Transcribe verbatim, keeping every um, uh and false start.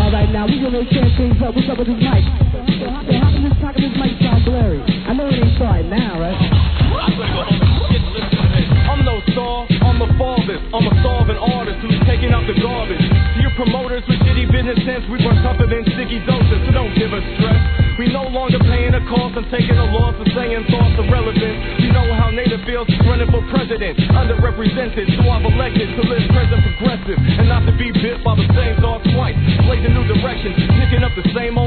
right now. We gonna change things up. What's up with this mic? So how, so how come this, how come this mic sound blurry? I know it ain't starting now, right? I'm gonna go home and shit, listen to this. I'm no star, I'm a father. I'm a starving artist who's taking out the garbage. To your promoters with shitty business sense, we run tougher than sticky doses, so don't give us stress. We no longer paying a cost and taking a loss and saying thoughts irrelevant. You know how native feels running for president, underrepresented, so I've elected to live present progressive and not to be bit by the same thoughts twice. Blazing new directions, picking up the same